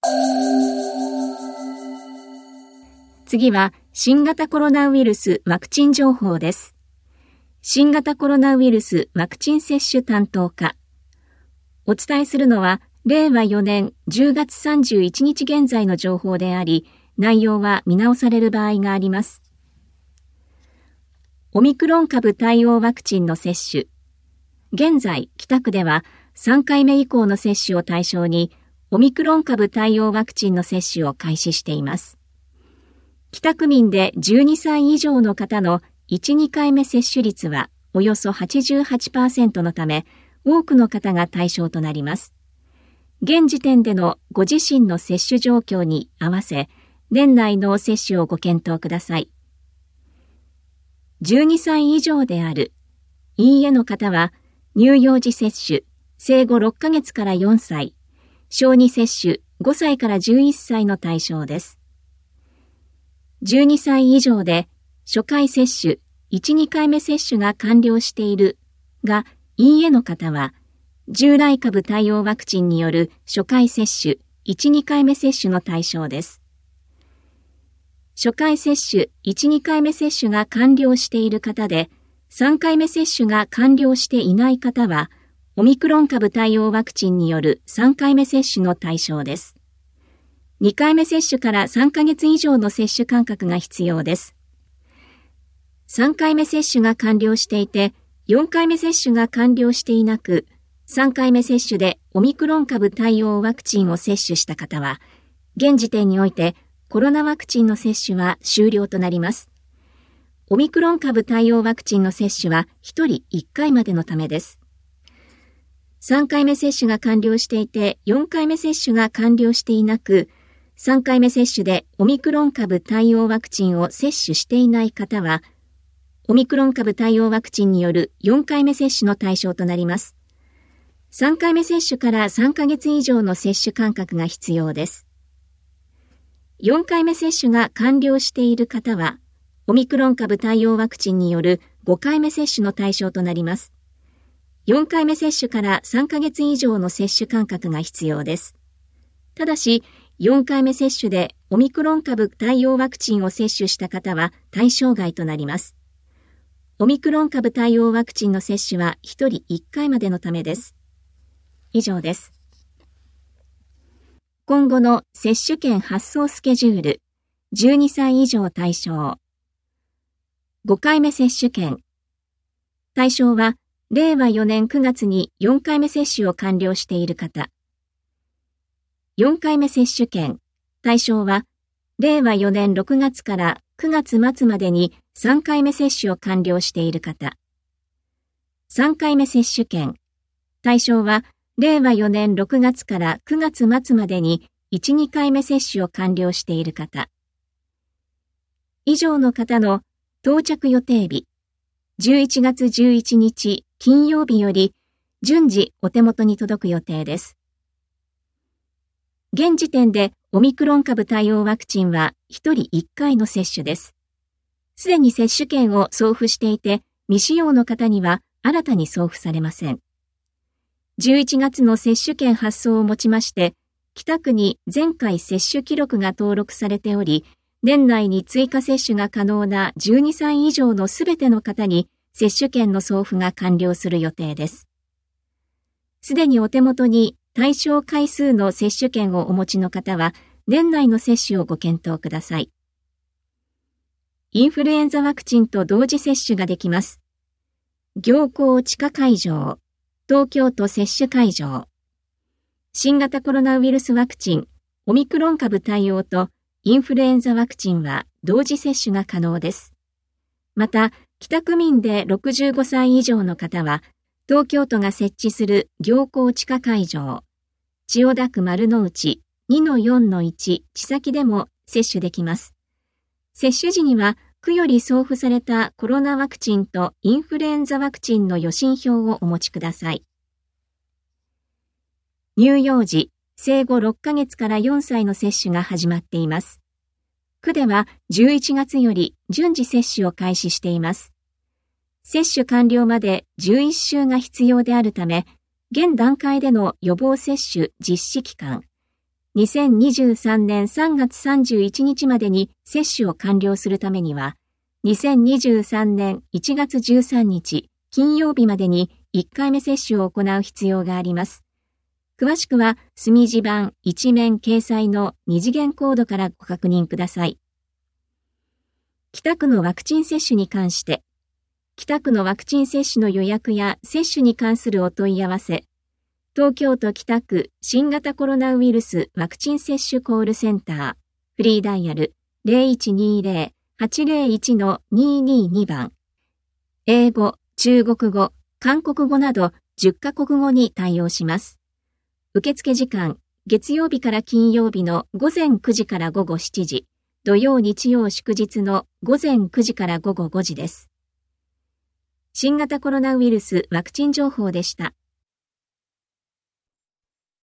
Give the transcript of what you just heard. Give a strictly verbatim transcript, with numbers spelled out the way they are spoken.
次は新型コロナウイルスワクチン情報です。新型コロナウイルスワクチン接種担当課。お伝えするのはれいわよねんじゅうがつさんじゅういちにち現在の情報であり、内容は見直される場合があります。オミクロン株対応ワクチンの接種。現在、北区ではさんかいめ以降の接種を対象に、オミクロン株対応ワクチンの接種を開始しています。北区民でじゅうにさい以上の方のいち、にかいめ接種率はおよそ はちじゅうはちパーセント のため、多くの方が対象となります。現時点でのご自身の接種状況に合わせ、年内の接種をご検討ください。じゅうにさい以上である、いいえの方は、乳幼児接種、生後ろっかげつからよんさい、小児接種ごさいからじゅういっさいの対象です。じゅうにさい以上で初回接種いち、にかいめ接種が完了しているが、いいえの方は、従来株対応ワクチンによる初回接種いち、にかいめ接種の対象です。初回接種いち、にかいめ接種が完了している方で、さんかいめ接種が完了していない方は、オミクロン株対応ワクチンによるさんかいめ接種の対象です。にかいめ接種からさんかげつ以上の接種間隔が必要です。さんかいめ接種が完了していて、よんかいめ接種が完了していなく、さんかいめ接種でオミクロン株対応ワクチンを接種した方は、現時点においてコロナワクチンの接種は終了となります。オミクロン株対応ワクチンの接種はひとりいっかいまでのためです。さんかいめ接種が完了していて、よんかいめ接種が完了していなく、さんかいめ接種でオミクロン株対応ワクチンを接種していない方は、オミクロン株対応ワクチンによるよんかいめ接種の対象となります。さんかいめ接種からさんかげつ以上の接種間隔が必要です。よんかいめ接種が完了している方は、オミクロン株対応ワクチンによるごかいめ接種の対象となります。よんかいめ接種からさんかげつ以上の接種間隔が必要です。ただし、よんかいめ接種でオミクロン株対応ワクチンを接種した方は対象外となります。オミクロン株対応ワクチンの接種はひとりいっかいまでのためです。以上です。今後の接種券発送スケジュール、じゅうにさい以上対象。ごかいめ接種券。対象は、れいわよねんくがつによんかいめ接種を完了している方。よんかいめ接種券。対象は、れいわよねんろくがつからくがつまつまでにさんかいめ接種を完了している方。さんかいめ接種券。対象は、れいわよねんろくがつからくがつまつまでにいち、にかいめ接種を完了している方。以上の方の到着予定日、じゅういちがつじゅういちにち金曜日より順次お手元に届く予定です。現時点でオミクロン株対応ワクチンはひとりいっかいの接種です。すでに接種券を送付していて、未使用の方には新たに送付されません。じゅういちがつの接種券発送をもちまして、北区に前回接種記録が登録されており、年内に追加接種が可能なじゅうにさい以上のすべての方に接種券の送付が完了する予定です。すでにお手元に対象回数の接種券をお持ちの方は、年内の接種をご検討ください。インフルエンザワクチンと同時接種ができます。行幸地下会場、東京都接種会場。新型コロナウイルスワクチン、オミクロン株対応とインフルエンザワクチンは同時接種が可能です。また、北区民でろくじゅうごさい以上の方は、東京都が設置する行幸地下会場、千代田区丸の内 にのよんのいち 地先でも接種できます。接種時には、区より送付されたコロナワクチンとインフルエンザワクチンの予診票をお持ちください。乳幼児、生後ろっかげつからよんさいの接種が始まっています。区ではじゅういちがつより順次接種を開始しています。接種完了までじゅういっしゅうが必要であるため、現段階での予防接種実施期間、 にせんにじゅうさんねんさんがつさんじゅういちにちまでに接種を完了するためには、にせんにじゅうさんねんいちがつじゅうさんにち金曜日までにいっかいめ接種を行う必要があります。詳しくは墨字版一面掲載の二次元コードからご確認ください。北区のワクチン接種に関して、北区のワクチン接種の予約や接種に関するお問い合わせ、東京都北区新型コロナウイルスワクチン接種コールセンター、フリーダイヤル ゼロいちにゼロ はちゼロいち にーにーに 番、英語、中国語、韓国語などじゅっかこくごに対応します。受付時間、月曜日から金曜日のごぜんくじからごごしちじ、土曜日曜祝日のごぜんくじからごごごじです。新型コロナウイルスワクチン情報でした。